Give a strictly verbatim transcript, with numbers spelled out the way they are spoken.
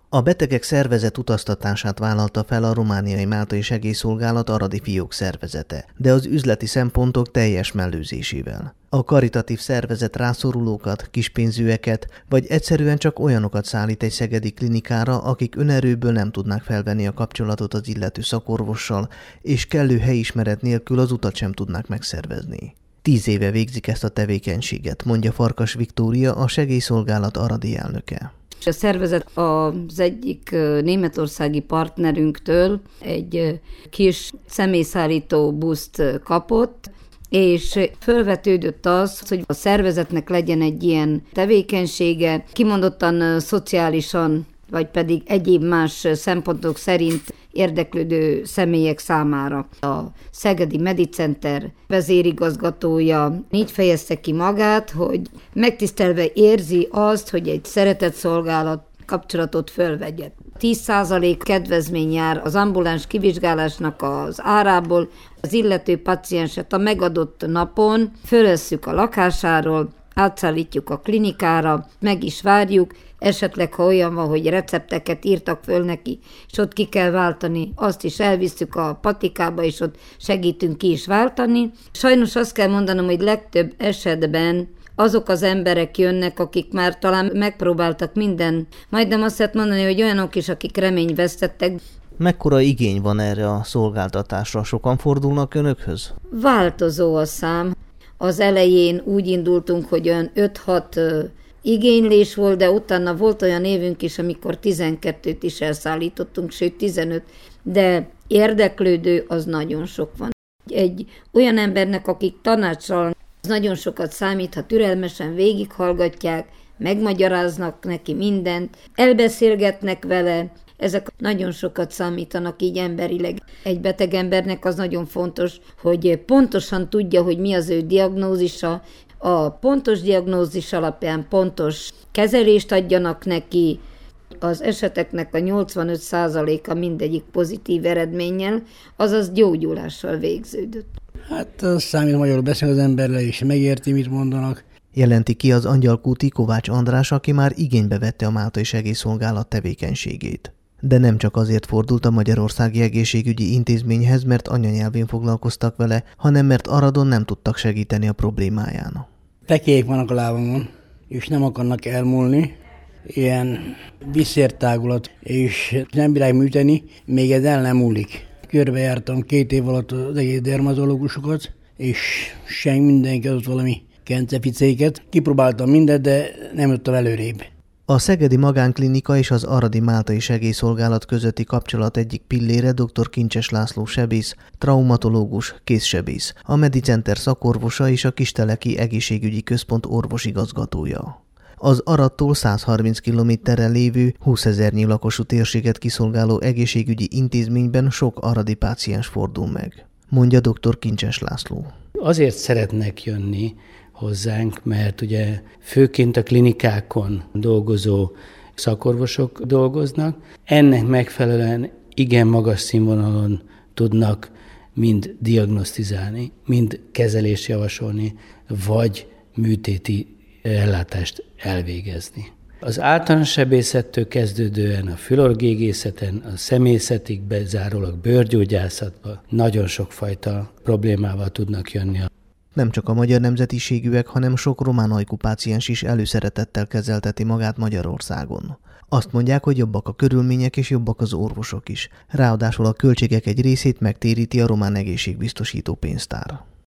A betegek szervezett utaztatását vállalta fel a romániai Máltai Segélyszolgálat aradi fiók szervezete, de az üzleti szempontok teljes mellőzésével. A karitatív szervezet rászorulókat, kispénzűeket, vagy egyszerűen csak olyanokat szállít egy szegedi klinikára, akik önerőből nem tudnák felvenni a kapcsolatot az illető szakorvossal, és kellő helyismeret nélkül az utat sem tudnák megszervezni. Tíz éve végzik ezt a tevékenységet, mondja Farkas Viktória, a segélyszolgálat aradi elnöke. A szervezet az egyik németországi partnerünktől egy kis személyszállító buszt kapott, és fölvetődött az, hogy a szervezetnek legyen egy ilyen tevékenysége, kimondottan szociálisan, vagy pedig egyéb más szempontok szerint érdeklődő személyek számára. A Szegedi Medicenter vezérigazgatója így fejezte ki magát, hogy megtisztelve érzi azt, hogy egy szeretett szolgálat kapcsolatot fölvegye. tíz százalék kedvezmény jár az ambuláns kivizsgálásnak az árából, az illető pacienset a megadott napon fölesszük a lakásáról, átszállítjuk a klinikára, meg is várjuk, esetleg ha olyan van, hogy recepteket írtak föl neki, és ott ki kell váltani, azt is elviszük a patikába, és ott segítünk ki is váltani. Sajnos azt kell mondanom, hogy legtöbb esetben azok az emberek jönnek, akik már talán megpróbáltak minden, majdnem azt lehet mondani, hogy olyanok is, akik reményt vesztettek. Mekkora igény van erre a szolgáltatásra? Sokan fordulnak önökhöz? Változó a szám. Az elején úgy indultunk, hogy olyan öt-hat igénylés volt, de utána volt olyan évünk is, amikor tizenkettőt is elszállítottunk, sőt tizenöt, de érdeklődő az nagyon sok van. Egy olyan embernek, akik tanácssal, az nagyon sokat számít, ha türelmesen végighallgatják, megmagyaráznak neki mindent, elbeszélgetnek vele, ezek nagyon sokat számítanak így emberileg. Egy beteg embernek az nagyon fontos, hogy pontosan tudja, hogy mi az ő diagnózisa, a pontos diagnózis alapján pontos kezelést adjanak neki, az eseteknek a nyolcvanöt százaléka mindegyik pozitív eredménnyel, azaz gyógyulással végződött. Hát az számít, magyarul beszél az emberrel, és megérti, mit mondanak. Jelenti ki az Angyalkúti Kovács András, aki már igénybe vette a Máltai Segélyszolgálat tevékenységét. De nem csak azért fordult a Magyarországi Egészségügyi Intézményhez, mert anyanyelvén foglalkoztak vele, hanem mert Aradon nem tudtak segíteni a problémáján. Tekélyek vannak a lábamon, és nem akarnak elmúlni. Ilyen visszértágulat, és nem bírják műteni, még ez el nem múlik. Körbejártam két év alatt az egész dermatológusokat, és senki mindenki adott valami kenceficéket. Kipróbáltam mindent, de nem jöttem előrébb. A szegedi magánklinika és az aradi Máltai Segélyszolgálat közötti kapcsolat egyik pillére dr. Kincses László sebész, traumatológus, kézsebész, a Medicenter szakorvosa és a Kisteleki Egészségügyi Központ orvosigazgatója. Az Aradtól száz harminc kilométerre lévő húszezernyi lakosú térséget kiszolgáló egészségügyi intézményben sok aradi páciens fordul meg, mondja dr. Kincses László. Azért szeretnek jönni hozzánk, mert ugye főként a klinikákon dolgozó szakorvosok dolgoznak. Ennek megfelelően igen magas színvonalon tudnak mind diagnosztizálni, mind kezelést javasolni, vagy műtéti ellátást elvégezni. Az általános sebészettől kezdődően a fülorgégészeten, a szemészetig bezárólag bőrgyógyászatban nagyon sokfajta problémával tudnak jönni. Nem csak a magyar nemzetiségűek, hanem sok román ajkú páciens is előszeretettel kezelteti magát Magyarországon. Azt mondják, hogy jobbak a körülmények és jobbak az orvosok is. Ráadásul a költségek egy részét megtéríti a román egészségbiztosító pénztár.